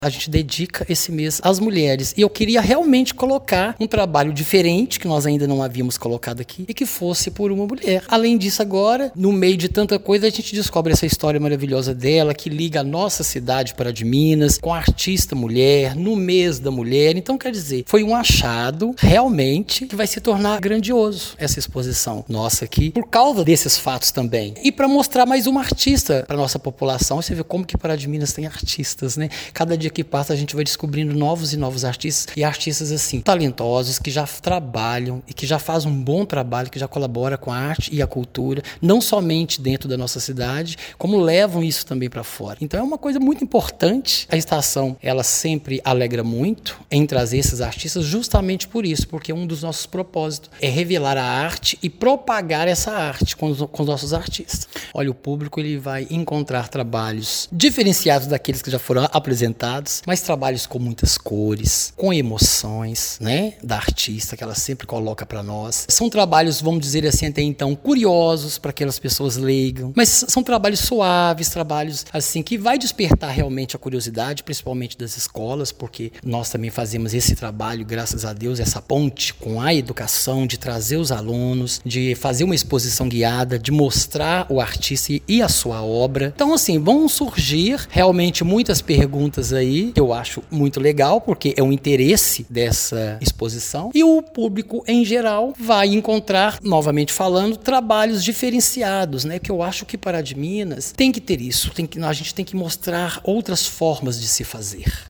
A gente dedica esse mês às mulheres. E eu queria realmente colocar um trabalho diferente, que nós ainda não havíamos colocado aqui, e que fosse por uma mulher. Além disso, agora, no meio de tanta coisa, a gente descobre essa história maravilhosa dela, que liga a nossa cidade para de Minas, com a artista mulher, no mês da mulher. Então, quer dizer, foi um achado, realmente, que vai se tornar grandioso, essa exposição nossa aqui, por causa desses fatos também. E para mostrar mais uma artista para nossa população. Você vê como que Pará de Minas tem artistas, né? Cada dia que passa a gente vai descobrindo novos e novos artistas, e artistas assim, talentosos, que já trabalham e que já fazem um bom trabalho, que já colabora com a arte e a cultura, não somente dentro da nossa cidade, como levam isso também para fora. Então é uma coisa muito importante. A estação, ela sempre alegra muito em trazer esses artistas justamente por isso, porque um dos nossos propósitos é revelar a arte e propagar essa arte com os nossos artistas. Olha, o público ele vai encontrar trabalhos diferenciados daqueles que já foram apresentados, mas trabalhos com muitas cores, com emoções, né, da artista que ela sempre coloca para nós. São trabalhos, vamos dizer assim, até então curiosos para aquelas pessoas leigas, mas são trabalhos suaves, trabalhos assim que vai despertar realmente a curiosidade, principalmente das escolas, porque nós também fazemos esse trabalho, graças a Deus, essa ponte com a educação, de trazer os alunos, de fazer uma exposição guiada, de mostrar o artista e a sua obra. Então, assim, vão surgir realmente muitas perguntas aí, que eu acho muito legal, porque é um interesse dessa exposição, e o público em geral vai encontrar, novamente falando, trabalhos diferenciados, né? Que eu acho que Pará de Minas tem que ter isso, a gente tem que mostrar outras formas de se fazer.